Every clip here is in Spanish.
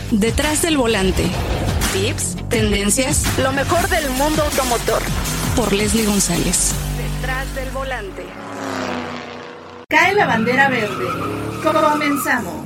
Detrás del volante. Tips, tendencias, lo mejor del mundo automotor. Por Leslie González. Detrás del volante. Cae la bandera verde. Comenzamos.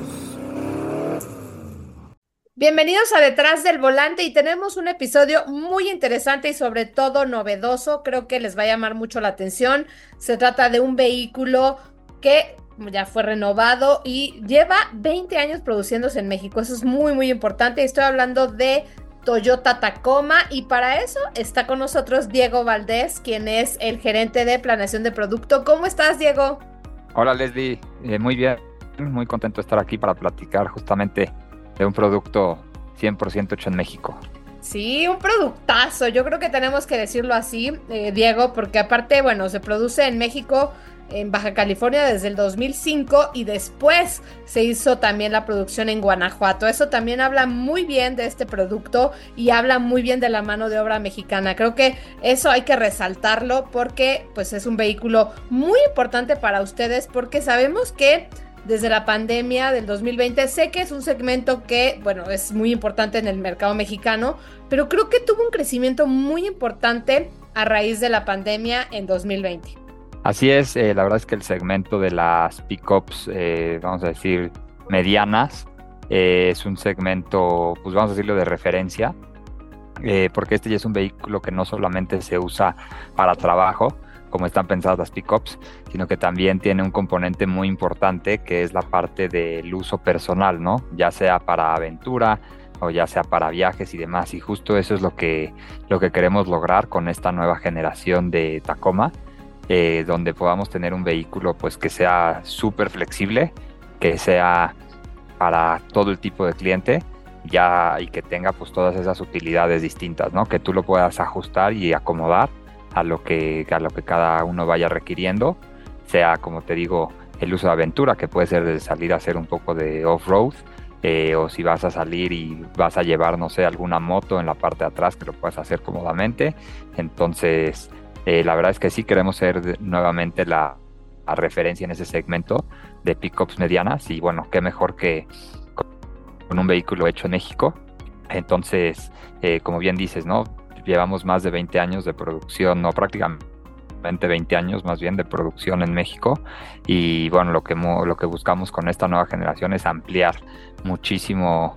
Bienvenidos a Detrás del Volante y tenemos un episodio muy interesante y sobre todo novedoso. Creo que les va a llamar mucho la atención. Se trata de un vehículo que ya fue renovado y lleva 20 años produciéndose en México. Eso es muy, muy importante. Estoy hablando de Toyota Tacoma y para eso está con nosotros Diego Valdés, quien es el gerente de planeación de producto. ¿Cómo estás, Diego? Hola, Leslie. Muy bien. Muy contento de estar aquí para platicar justamente de un producto 100% hecho en México. Sí, un productazo. Yo creo que tenemos que decirlo así, Diego, porque aparte, bueno, se produce en México, en Baja California desde el 2005 y después se hizo también la producción en Guanajuato. Eso también habla muy bien de este producto y habla muy bien de la mano de obra mexicana. Creo que eso hay que resaltarlo porque pues es un vehículo muy importante para ustedes porque sabemos que desde la pandemia del 2020, sé que es un segmento que, bueno, es muy importante en el mercado mexicano, pero creo que tuvo un crecimiento muy importante a raíz de la pandemia en 2020. Así es, la verdad es que el segmento de las pickups, vamos a decir, medianas, es un segmento, pues vamos a decirlo, de referencia, porque este ya es un vehículo que no solamente se usa para trabajo, como están pensadas las pickups, sino que también tiene un componente muy importante que es la parte del uso personal, ¿no? Ya sea para aventura o ya sea para viajes y demás, y justo eso es lo que queremos lograr con esta nueva generación de Tacoma, donde podamos tener un vehículo pues que sea súper flexible, que sea para todo el tipo de cliente, ya y que tenga pues todas esas utilidades distintas, ¿no? Que tú lo puedas ajustar y acomodar a lo que cada uno vaya requiriendo, sea, como te digo, el uso de aventura, que puede ser de salir a hacer un poco de off-road, o si vas a salir y vas a llevar, no sé, alguna moto en la parte de atrás, que lo puedas hacer cómodamente. Entonces, la verdad es que sí queremos ser nuevamente la referencia en ese segmento de pickups medianas, y bueno, qué mejor que con un vehículo hecho en México. Entonces, como bien dices, ¿no? Llevamos más de 20 años de producción, no prácticamente 20 años más bien de producción en México, y bueno, lo que buscamos con esta nueva generación es ampliar muchísimo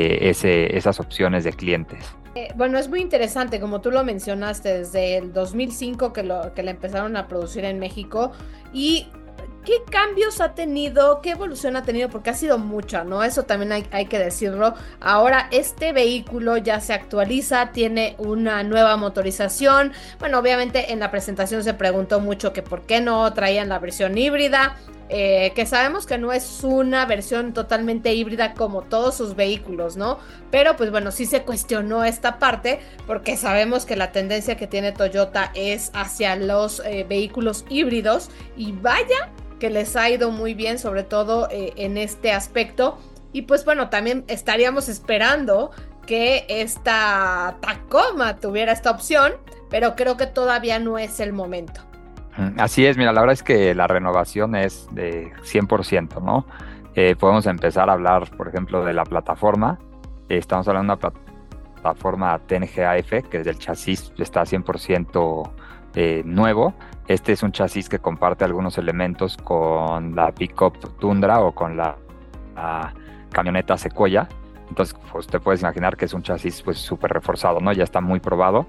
esas opciones de clientes. Bueno, es muy interesante, como tú lo mencionaste, desde el 2005 que la empezaron a producir en México. ¿Y qué cambios ha tenido, qué evolución ha tenido? Porque ha sido mucha, ¿no? Eso también hay que decirlo. Ahora este vehículo ya se actualiza, tiene una nueva motorización. Bueno, obviamente en la presentación se preguntó mucho que por qué no traían la versión híbrida, que sabemos que no es una versión totalmente híbrida como todos sus vehículos, ¿no? Pero pues bueno, sí se cuestionó esta parte porque sabemos que la tendencia que tiene Toyota es hacia los vehículos híbridos, y vaya que les ha ido muy bien, sobre todo en este aspecto. Y pues bueno, también estaríamos esperando que esta Tacoma tuviera esta opción, pero creo que todavía no es el momento. Así es, mira, la verdad es que la renovación es de 100%, ¿no? Podemos empezar a hablar, por ejemplo, de la plataforma. Estamos hablando de una plataforma TNGA-F, que desde el chasis está 100% nuevo. Este es un chasis que comparte algunos elementos con la pickup Tundra o con la camioneta Sequoia. Entonces, pues te puedes imaginar que es un chasis pues súper reforzado, ¿no? Ya está muy probado,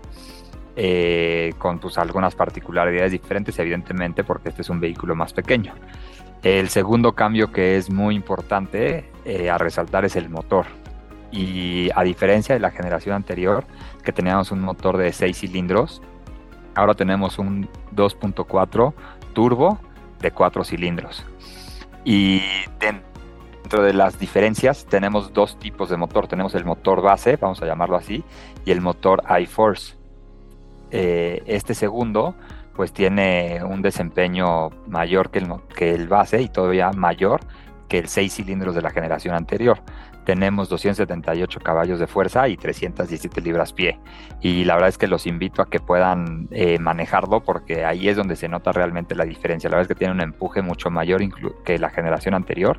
con pues algunas particularidades diferentes, evidentemente, porque este es un vehículo más pequeño. El segundo cambio que es muy importante a resaltar es el motor. Y a diferencia de la generación anterior, que teníamos un motor de 6 cilindros, ahora tenemos un 2.4 turbo de 4 cilindros. Y dentro de las diferencias tenemos dos tipos de motor. Tenemos el motor base, vamos a llamarlo así, y el motor iForce. Este segundo pues tiene un desempeño mayor que el base y todavía mayor que el 6 cilindros de la generación anterior. Tenemos 278 caballos de fuerza y 317 libras-pie. Y la verdad es que los invito a que puedan manejarlo, porque ahí es donde se nota realmente la diferencia. La verdad es que tiene un empuje mucho mayor que la generación anterior,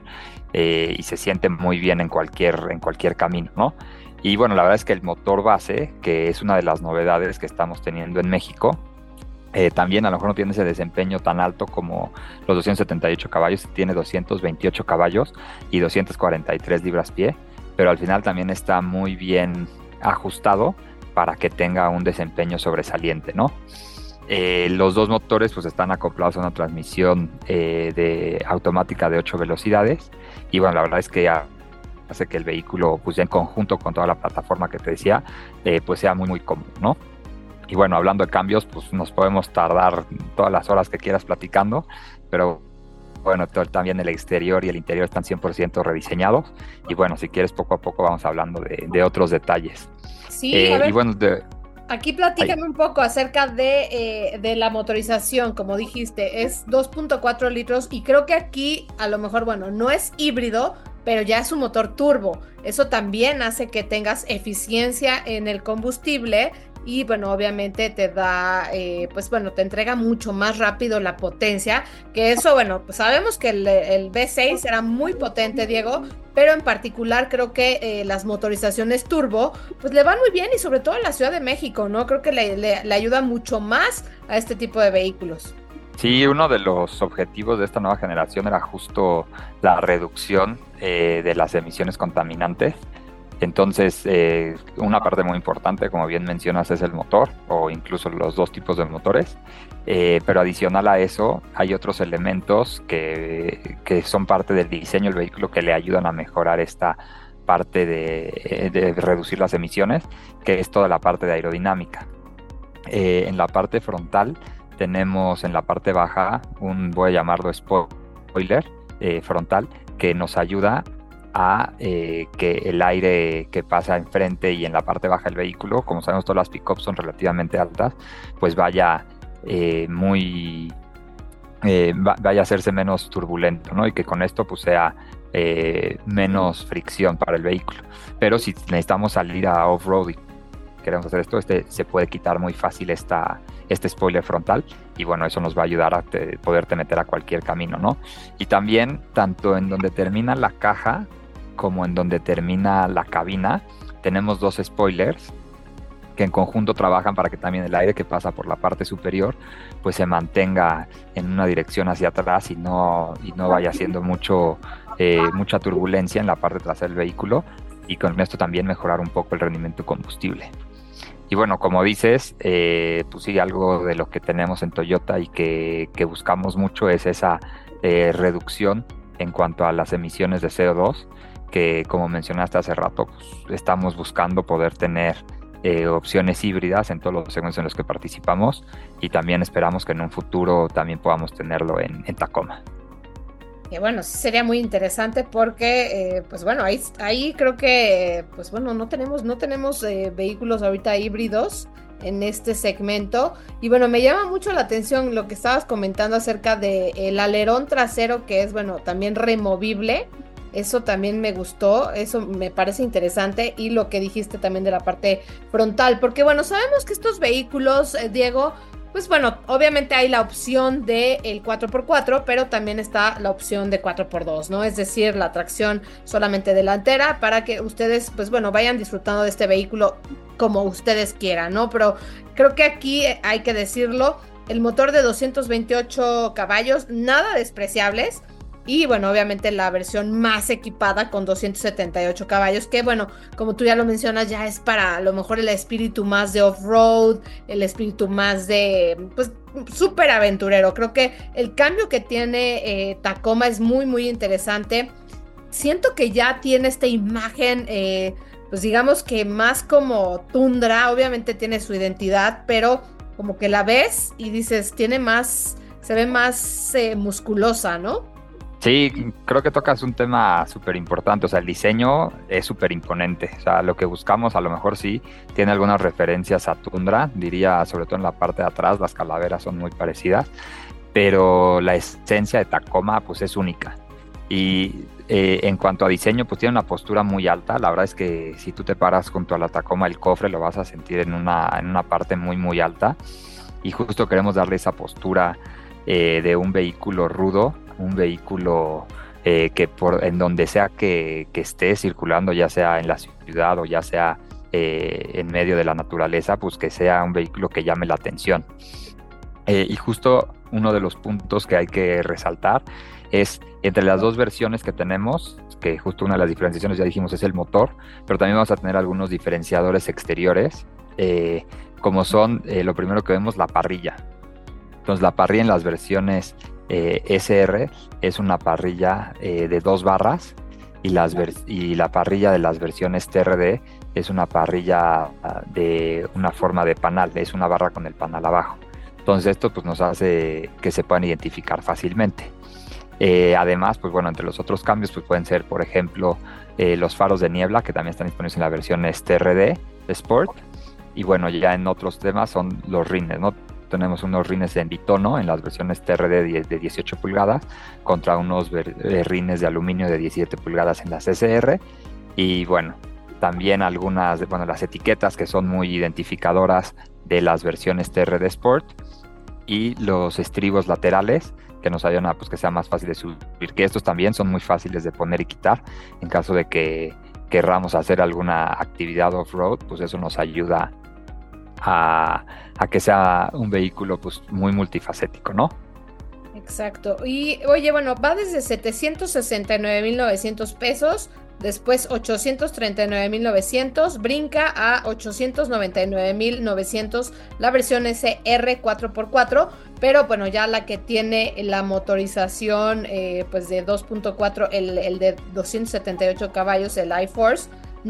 y se siente muy bien en cualquier camino, ¿no? Y bueno, la verdad es que el motor base, que es una de las novedades que estamos teniendo en México, también a lo mejor no tiene ese desempeño tan alto como los 278 caballos, tiene 228 caballos y 243 libras-pie, pero al final también está muy bien ajustado para que tenga un desempeño sobresaliente, ¿no? Los dos motores pues están acoplados a una transmisión automática de 8 velocidades, y bueno, la verdad es que hace que el vehículo, pues ya en conjunto con toda la plataforma que te decía, pues sea muy muy cómodo, ¿no? Y bueno, hablando de cambios, pues nos podemos tardar todas las horas que quieras platicando, pero bueno, también el exterior y el interior están 100% rediseñados. Y bueno, si quieres, poco a poco vamos hablando de otros detalles. Sí, a ver, y bueno, aquí platícame un poco acerca de la motorización. Como dijiste, es 2.4 litros y creo que aquí a lo mejor, bueno, no es híbrido, pero ya es un motor turbo. Eso también hace que tengas eficiencia en el combustible. Y bueno, obviamente te da, pues bueno, te entrega mucho más rápido la potencia, que eso, bueno, pues sabemos que el V6 era muy potente, Diego, pero en particular creo que las motorizaciones turbo, pues le van muy bien, y sobre todo en la Ciudad de México, ¿no? Creo que le ayuda mucho más a este tipo de vehículos. Sí, uno de los objetivos de esta nueva generación era justo la reducción de las emisiones contaminantes. Entonces, una parte muy importante, como bien mencionas, es el motor, o incluso los dos tipos de motores, pero adicional a eso hay otros elementos que son parte del diseño del vehículo, que le ayudan a mejorar esta parte de reducir las emisiones, que es toda la parte de aerodinámica. En la parte frontal tenemos, en la parte baja, voy a llamarlo spoiler frontal, que nos ayuda a que el aire que pasa enfrente y en la parte baja del vehículo, como sabemos todas las pick-ups son relativamente altas, pues vaya vaya a hacerse menos turbulento, ¿no? Y que con esto pues sea menos fricción para el vehículo. Pero si necesitamos salir a off-road y queremos hacer esto, se puede quitar muy fácil este spoiler frontal, y bueno, eso nos va a ayudar a poderte meter a cualquier camino, ¿no? Y también, tanto en donde termina la caja como en donde termina la cabina, tenemos dos spoilers que en conjunto trabajan para que también el aire que pasa por la parte superior pues se mantenga en una dirección hacia atrás y no vaya haciendo mucha turbulencia en la parte trasera del vehículo, y con esto también mejorar un poco el rendimiento combustible. Y bueno, como dices, pues sí, algo de lo que tenemos en Toyota y que buscamos mucho es esa reducción en cuanto a las emisiones de CO2, que como mencionaste hace rato, pues estamos buscando poder tener opciones híbridas en todos los segmentos en los que participamos, y también esperamos que en un futuro también podamos tenerlo en Tacoma. Que bueno, sí sería muy interesante porque, pues bueno, ahí creo que, pues bueno, no tenemos vehículos ahorita híbridos en este segmento. Y bueno, me llama mucho la atención lo que estabas comentando acerca del alerón trasero, que es, bueno, también removible. Eso también me gustó, eso me parece interesante, y lo que dijiste también de la parte frontal, porque bueno, sabemos que estos vehículos, Diego, pues bueno, obviamente hay la opción del 4x4, pero también está la opción de 4x2, ¿no? Es decir, la tracción solamente delantera, para que ustedes, pues bueno, vayan disfrutando de este vehículo como ustedes quieran, ¿no? Pero creo que aquí hay que decirlo, el motor de 228 caballos, nada despreciables. Y bueno, obviamente la versión más equipada con 278 caballos, que bueno, como tú ya lo mencionas, ya es para a lo mejor el espíritu más de off-road, el espíritu más de, pues, súper aventurero. Creo que el cambio que tiene Tacoma es muy, muy interesante. Siento que ya tiene esta imagen, pues digamos que más como tundra, obviamente tiene su identidad, pero como que la ves y dices, se ve más musculosa, ¿no? Sí, creo que tocas un tema súper importante. O sea, el diseño es súper imponente. O sea, lo que buscamos a lo mejor sí tiene algunas referencias a Tundra, diría, sobre todo en la parte de atrás, las calaveras son muy parecidas, pero la esencia de Tacoma pues es única. Y en cuanto a diseño, pues tiene una postura muy alta. La verdad es que si tú te paras junto a la Tacoma, el cofre lo vas a sentir en una parte muy, muy alta. Y justo queremos darle esa postura de un vehículo rudo, un vehículo en donde sea que esté circulando, ya sea en la ciudad o ya sea en medio de la naturaleza, pues que sea un vehículo que llame la atención. Y justo uno de los puntos que hay que resaltar es entre las dos versiones que tenemos, que justo una de las diferenciaciones, ya dijimos, es el motor, pero también vamos a tener algunos diferenciadores exteriores, como son, lo primero que vemos, la parrilla. Entonces la parrilla en las versiones SR es una parrilla de 2 barras, y la parrilla de las versiones TRD es una parrilla de una forma de panal, es una barra con el panal abajo. Entonces esto pues nos hace que se puedan identificar fácilmente. Además, pues bueno, entre los otros cambios pues pueden ser, por ejemplo, los faros de niebla, que también están disponibles en la versión TRD Sport. Y bueno, ya en otros temas son los rines, ¿no? Tenemos unos rines en bitono en las versiones TRD de 18 pulgadas contra unos rines de aluminio de 17 pulgadas en las SR. Y bueno, también las etiquetas que son muy identificadoras de las versiones TRD Sport, y los estribos laterales que nos ayudan a pues, que sea más fácil de subir, que estos también son muy fáciles de poner y quitar en caso de que querramos hacer alguna actividad off-road, pues eso nos ayuda a que sea un vehículo pues muy multifacético, ¿no? Exacto. Y oye, bueno, va desde 769,900 pesos, después 839,900, brinca a 899,900 la versión SR 4x4, pero bueno, ya la que tiene la motorización pues de 2.4, el de 278 caballos, el iForce,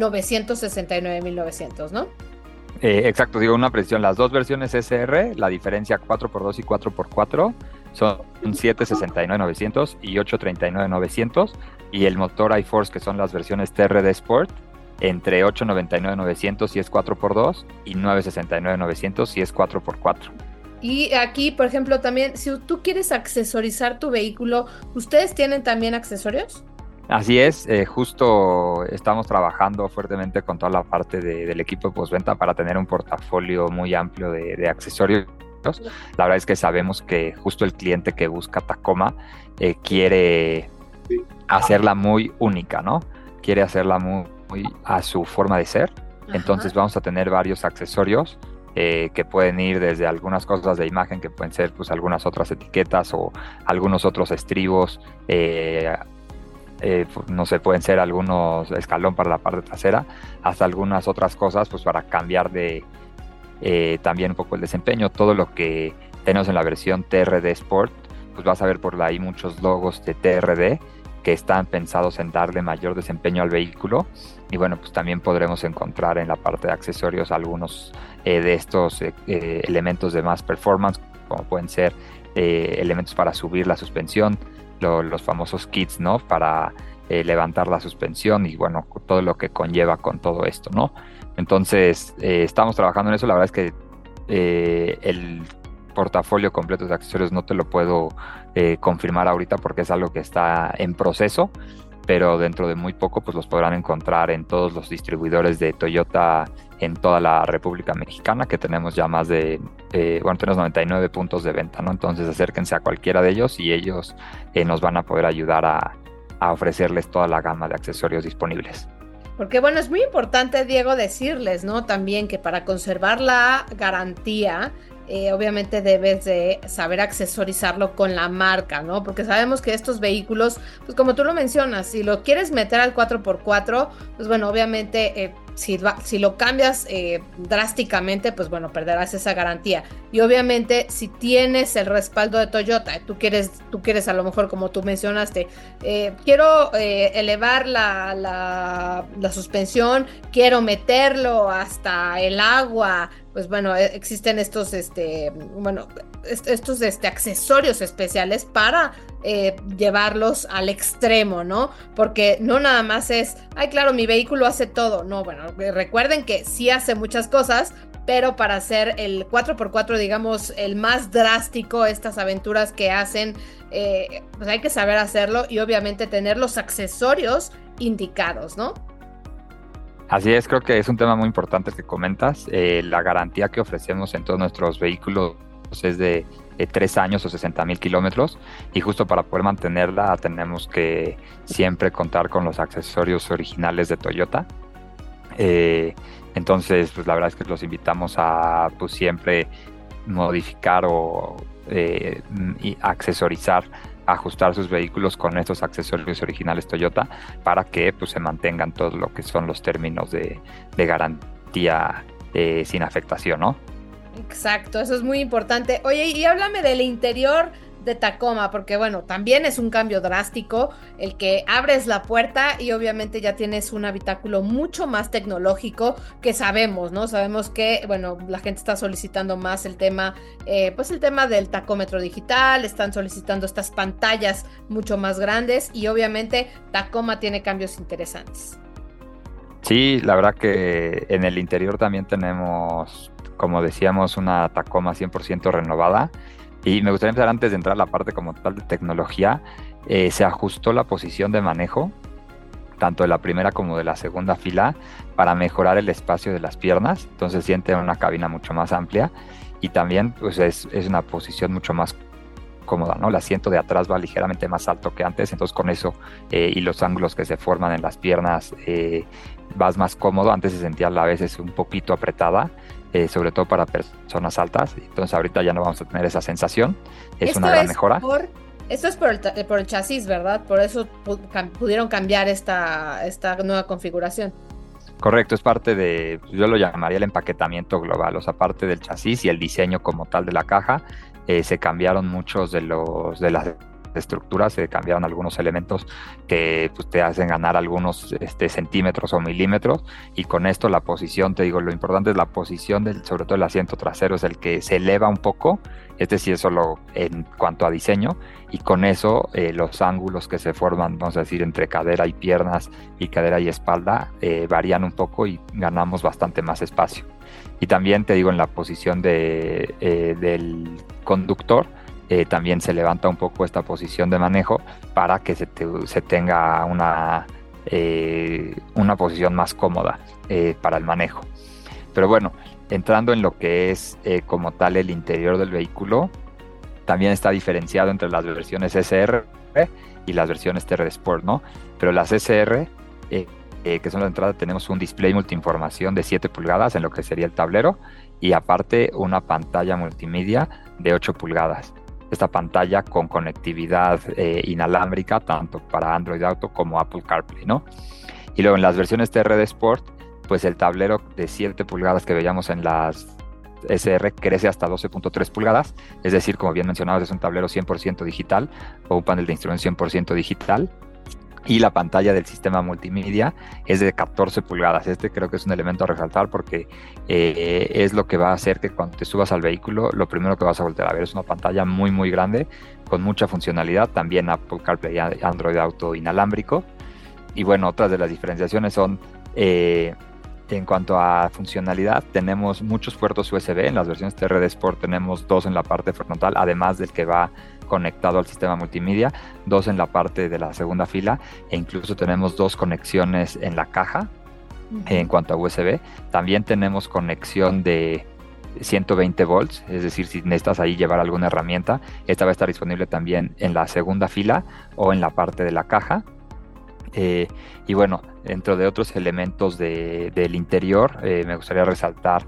969,900, ¿no? Exacto, digo una precisión, las dos versiones SR, la diferencia 4x2 y 4x4 son 769,900 y 839,900, y el motor iForce, que son las versiones TRD Sport, entre 899,900 si es 4x2 y 969,900 si es 4x4. Y aquí, por ejemplo, también, si tú quieres accesorizar tu vehículo, ¿ustedes tienen también accesorios? Así es, justo estamos trabajando fuertemente con toda la parte del equipo de postventa para tener un portafolio muy amplio de accesorios. La verdad es que sabemos que justo el cliente que busca Tacoma quiere hacerla muy única, ¿no? Quiere hacerla muy a su forma de ser. Ajá. Entonces vamos a tener varios accesorios que pueden ir desde algunas cosas de imagen, que pueden ser pues algunas otras etiquetas o algunos otros estribos, no sé, pueden ser algunos escalón para la parte trasera, hasta algunas otras cosas pues para cambiar de también un poco el desempeño. Todo lo que tenemos en la versión TRD Sport, pues vas a ver por ahí muchos logos de TRD que están pensados en darle mayor desempeño al vehículo. Y bueno, pues también podremos encontrar en la parte de accesorios algunos de estos elementos de más performance, como pueden ser elementos para subir la suspensión, los famosos kits, ¿no? Para levantar la suspensión, y bueno, todo lo que conlleva con todo esto, ¿no? Entonces, estamos trabajando en eso. La verdad es que el portafolio completo de accesorios no te lo puedo confirmar ahorita porque es algo que está en proceso, pero dentro de muy poco pues los podrán encontrar en todos los distribuidores de Toyota en toda la República Mexicana, que tenemos ya más de, tenemos 99 puntos de venta, ¿no? Entonces acérquense a cualquiera de ellos y ellos nos van a poder ayudar a ofrecerles toda la gama de accesorios disponibles. Porque bueno, es muy importante, Diego, decirles, ¿no? También que para conservar la garantía, obviamente debes de saber accesorizarlo con la marca, ¿no? Porque sabemos que estos vehículos, pues como tú lo mencionas, si lo quieres meter al 4x4, pues bueno, obviamente si lo cambias drásticamente, pues bueno, perderás esa garantía. Y obviamente si tienes el respaldo de Toyota, tú quieres a lo mejor, como tú mencionaste, quiero elevar la suspensión, quiero meterlo hasta el agua, pues bueno, existen estos, estos accesorios especiales para llevarlos al extremo, ¿no? Porque no nada más es, ay, claro, mi vehículo hace todo. No, bueno, recuerden que sí hace muchas cosas, pero para hacer el 4x4, digamos, el más drástico, estas aventuras que hacen, pues hay que saber hacerlo y obviamente tener los accesorios indicados, ¿no? Así es, creo que es un tema muy importante que comentas. La garantía que ofrecemos en todos nuestros vehículos es de 3 años o 60,000 kilómetros, y justo para poder mantenerla tenemos que siempre contar con los accesorios originales de Toyota. Entonces, pues la verdad es que los invitamos a pues siempre modificar y accesorizar, ajustar sus vehículos con estos accesorios originales Toyota para que pues se mantengan todo lo que son los términos de garantía sin afectación, ¿no? Exacto, eso es muy importante. Oye, y háblame del interior de Tacoma, porque bueno, también es un cambio drástico el que abres la puerta y obviamente ya tienes un habitáculo mucho más tecnológico que sabemos, ¿no? Sabemos que, bueno, la gente está solicitando más el tema, pues el tema del tacómetro digital, están solicitando estas pantallas mucho más grandes y obviamente Tacoma tiene cambios interesantes. Sí, la verdad que en el interior también tenemos, como decíamos, una Tacoma 100% renovada. Y me gustaría empezar, antes de entrar a la parte como tal de tecnología, se ajustó la posición de manejo, tanto de la primera como de la segunda fila, para mejorar el espacio de las piernas. Entonces siente una cabina mucho más amplia y también pues es una posición mucho más cómoda, ¿no? El asiento de atrás va ligeramente más alto que antes, entonces con eso y los ángulos que se forman en las piernas vas más cómodo. Antes se sentía a veces un poquito apretada, sobre todo para personas altas, entonces ahorita ya no vamos a tener esa sensación, es una gran mejora. Esto es por el chasis, ¿verdad? Por eso pudieron cambiar esta nueva configuración. Correcto, es parte de, yo lo llamaría el empaquetamiento global, o sea, parte del chasis y el diseño como tal de la caja. Se cambiaron muchos de las estructuras, se cambiaron algunos elementos que pues, te hacen ganar algunos centímetros o milímetros, y con esto la posición, te digo, lo importante es la posición sobre todo el asiento trasero, es el que se eleva un poco. Sí es solo en cuanto a diseño, y con eso los ángulos que se forman, vamos a decir, entre cadera y piernas y cadera y espalda varían un poco y ganamos bastante más espacio. Y también te digo, en la posición del conductor, también se levanta un poco esta posición de manejo para que se tenga una posición más cómoda para el manejo. Pero bueno, entrando en lo que es como tal el interior del vehículo, también está diferenciado entre las versiones SR y las versiones TRD Sport, ¿no? Pero las SR, que son la entrada, tenemos un display multiinformación de 7 pulgadas en lo que sería el tablero, y aparte una pantalla multimedia de 8 pulgadas. Esta pantalla con conectividad inalámbrica tanto para Android Auto como Apple CarPlay, ¿no? Y luego en las versiones TRD Sport, pues el tablero de 7 pulgadas que veíamos en las SR crece hasta 12.3 pulgadas, es decir, como bien mencionabas, es un tablero 100% digital o un panel de instrumentos 100% digital. Y la pantalla del sistema multimedia es de 14 pulgadas. Creo que es un elemento a resaltar porque es lo que va a hacer que cuando te subas al vehículo, lo primero que vas a voltear a ver es una pantalla muy muy grande con mucha funcionalidad, también Apple CarPlay, Android Auto inalámbrico. Y bueno, otras de las diferenciaciones son en cuanto a funcionalidad, tenemos muchos puertos USB. En las versiones TRD Sport tenemos 2 en la parte frontal, además del que va conectado al sistema multimedia, 2 en la parte de la segunda fila, e incluso tenemos 2 conexiones en la caja. En cuanto a USB, también tenemos conexión de 120 volts, es decir, si necesitas ahí llevar alguna herramienta, esta va a estar disponible también en la segunda fila o en la parte de la caja. Y bueno, dentro de otros elementos del interior, me gustaría resaltar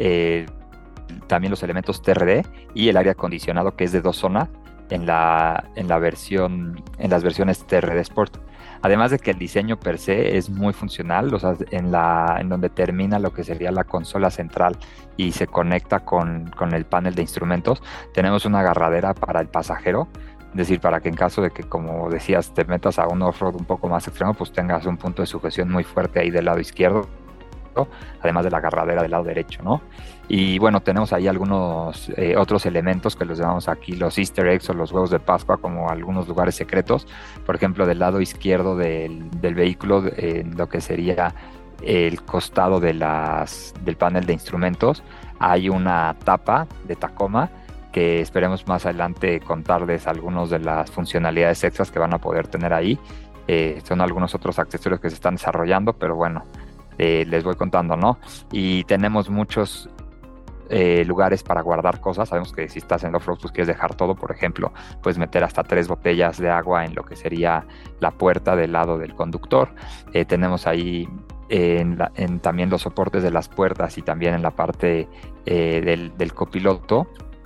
también los elementos TRD y el aire acondicionado, que es de 2 zonas en las versiones TRD Sport. Además de que el diseño per se es muy funcional, o sea, en donde termina lo que sería la consola central y se conecta con el panel de instrumentos, tenemos una agarradera para el pasajero. Es decir, para que en caso de que, como decías, te metas a un off-road un poco más extremo, pues tengas un punto de sujeción muy fuerte ahí del lado izquierdo. además de la agarradera del lado derecho, ¿no? Y bueno, tenemos ahí algunos otros elementos que los llamamos aquí los Easter eggs o los huevos de Pascua, como algunos lugares secretos. Por ejemplo, del lado izquierdo del vehículo, en lo que sería el costado del panel de instrumentos, hay una tapa de Tacoma que esperemos más adelante contarles algunos de las funcionalidades extras que van a poder tener ahí. Son algunos otros accesorios que se están desarrollando, pero bueno, les voy contando, ¿no? Y tenemos muchos lugares para guardar cosas. Sabemos que si estás en off-road, pues quieres dejar todo. Por ejemplo, puedes meter hasta 3 botellas de agua en lo que sería la puerta del lado del conductor. Tenemos ahí en también los soportes de las puertas y también en la parte del copiloto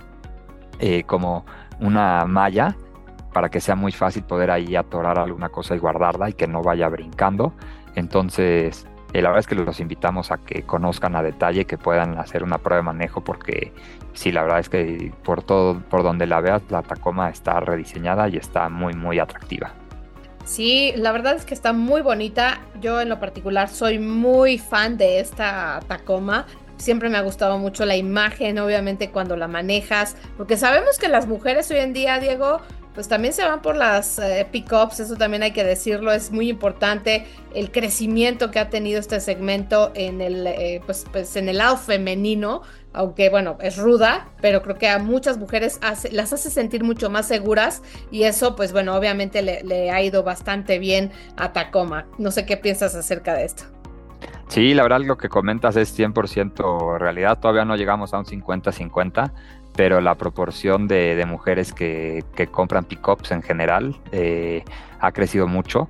como una malla para que sea muy fácil poder ahí atorar alguna cosa y guardarla y que no vaya brincando. Entonces la verdad es que los invitamos a que conozcan a detalle, que puedan hacer una prueba de manejo, porque sí, la verdad es que por donde la veas, la Tacoma está rediseñada y está muy, muy atractiva. Sí, la verdad es que está muy bonita. Yo en lo particular soy muy fan de esta Tacoma. Siempre me ha gustado mucho la imagen, obviamente cuando la manejas, porque sabemos que las mujeres hoy en día, Diego, pues también se van por las pickups, eso también hay que decirlo, es muy importante el crecimiento que ha tenido este segmento en el, pues en el lado femenino, aunque bueno, es ruda, pero creo que a muchas mujeres las hace sentir mucho más seguras y eso, pues bueno, obviamente le ha ido bastante bien a Tacoma. No sé qué piensas acerca de esto. Sí, la verdad lo que comentas es 100% realidad, todavía no llegamos a un 50-50, pero la proporción de mujeres que compran pickups en general ha crecido mucho.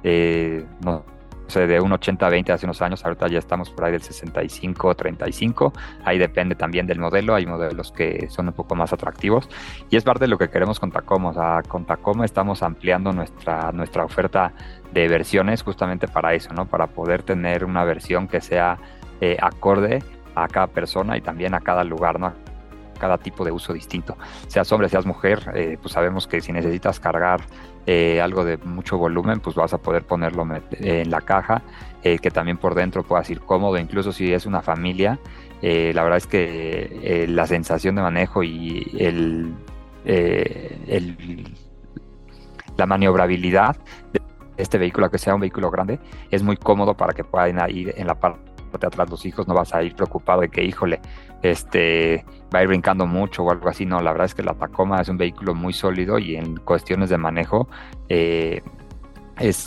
No sé, de un 80-20 hace unos años, ahorita ya estamos por ahí del 65-35, ahí depende también del modelo, hay modelos que son un poco más atractivos y es parte de lo que queremos con Tacoma. O sea, con Tacoma estamos ampliando nuestra oferta de versiones justamente para eso, ¿no? Para poder tener una versión que sea acorde a cada persona y también a cada lugar, ¿no? Cada tipo de uso distinto, seas hombre, seas mujer, pues sabemos que si necesitas cargar algo de mucho volumen, pues vas a poder ponerlo en la caja, que también por dentro puedas ir cómodo, incluso si es una familia. La verdad es que la sensación de manejo y la maniobrabilidad de este vehículo, que sea un vehículo grande, es muy cómodo para que puedan ir en la parte de atrás los hijos, no vas a ir preocupado de que, híjole, va a ir brincando mucho o algo así. No, la verdad es que la Tacoma es un vehículo muy sólido y en cuestiones de manejo es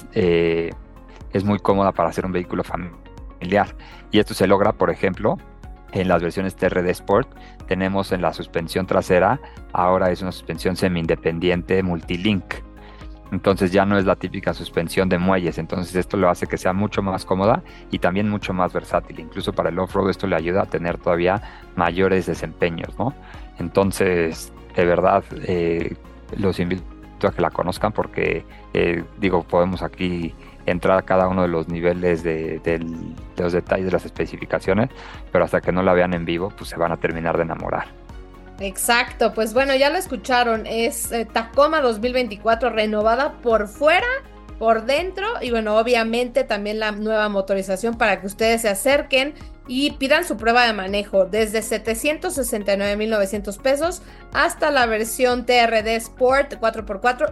muy cómoda para ser un vehículo familiar. Y esto se logra, por ejemplo, en las versiones TRD Sport. Tenemos en la suspensión trasera, ahora es una suspensión semi-independiente multilink. Entonces ya no es la típica suspensión de muelles, entonces esto lo hace que sea mucho más cómoda y también mucho más versátil. Incluso para el off-road esto le ayuda a tener todavía mayores desempeños, ¿no? Entonces, de verdad, los invito a que la conozcan porque, podemos aquí entrar a cada uno de los niveles de los detalles de las especificaciones, pero hasta que no la vean en vivo, pues se van a terminar de enamorar. Exacto, pues bueno, ya lo escucharon, es Tacoma 2024 renovada por fuera, por dentro y bueno, obviamente también la nueva motorización para que ustedes se acerquen y pidan su prueba de manejo desde 769,900 pesos hasta la versión TRD Sport 4x4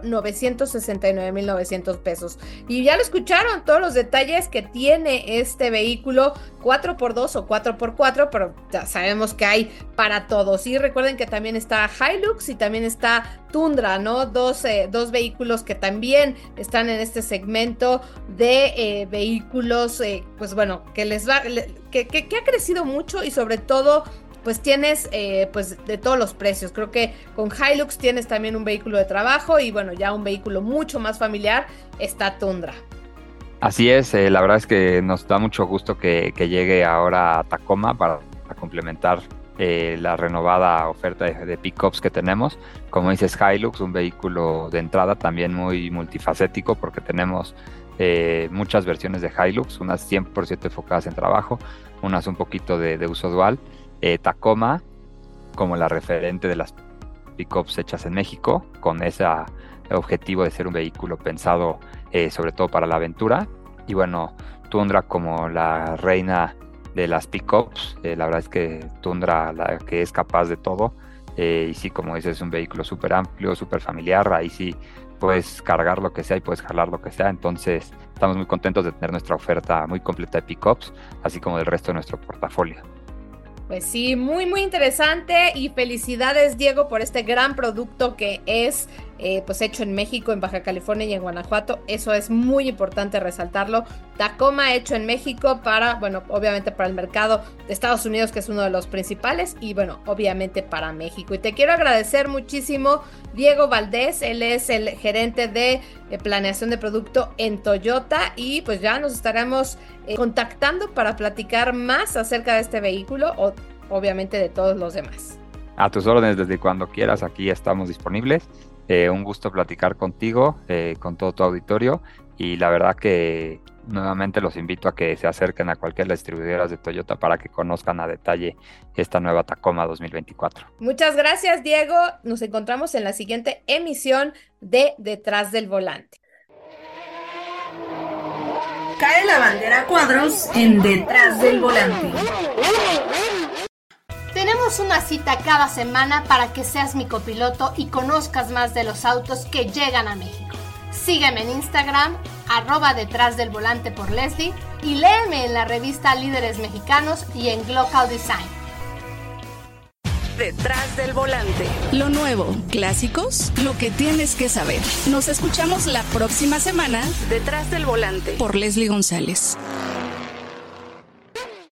969,900 pesos. Y ya lo escucharon, todos los detalles que tiene este vehículo 4x2 o 4x4, pero ya sabemos que hay para todos. Y recuerden que también está Hilux y también está Tundra, ¿no? Dos vehículos que también están en este segmento de vehículos, pues bueno, que les va... Que ha crecido mucho y sobre todo pues tienes pues de todos los precios. Creo que con Hilux tienes también un vehículo de trabajo y bueno, ya un vehículo mucho más familiar está Tundra. Así es, la verdad es que nos da mucho gusto que llegue ahora a Tacoma para complementar la renovada oferta de pickups que tenemos. Como dices, Hilux, un vehículo de entrada también muy multifacético porque tenemos muchas versiones de Hilux, unas 100% enfocadas en trabajo, unas un poquito de uso dual. Tacoma como la referente de las pickups hechas en México, con ese objetivo de ser un vehículo pensado sobre todo para la aventura. Y bueno, Tundra como la reina de las pickups. La verdad es que Tundra, la que es capaz de todo, y sí, como dices, es un vehículo súper amplio, súper familiar. Ahí sí puedes cargar lo que sea y puedes jalar lo que sea. Entonces estamos muy contentos de tener nuestra oferta muy completa de pickups, así como del resto de nuestro portafolio. Pues sí, muy muy interesante, y felicidades, Diego, por este gran producto que es pues hecho en México, en Baja California y en Guanajuato. Eso es muy importante resaltarlo. Tacoma hecho en México para, bueno, obviamente para el mercado de Estados Unidos, que es uno de los principales, y bueno, obviamente para México. Y te quiero agradecer muchísimo, Diego Valdés. Él es el gerente de planeación de producto en Toyota, y pues ya nos estaremos contactando para platicar más acerca de este vehículo, o obviamente de todos los demás. A tus órdenes, desde cuando quieras, aquí estamos disponibles. Un gusto platicar contigo, con todo tu auditorio, y la verdad que nuevamente los invito a que se acerquen a cualquiera de las distribuidoras de Toyota para que conozcan a detalle esta nueva Tacoma 2024. Muchas gracias, Diego. Nos encontramos en la siguiente emisión de Detrás del Volante. Cae la bandera a cuadros en Detrás del Volante. Tenemos una cita cada semana para que seas mi copiloto y conozcas más de los autos que llegan a México. Sígueme en Instagram, @detrás del volante por Leslie, y léeme en la revista Líderes Mexicanos y en Glocal Design. Detrás del Volante. Lo nuevo, clásicos, lo que tienes que saber. Nos escuchamos la próxima semana. Detrás del Volante por Leslie González.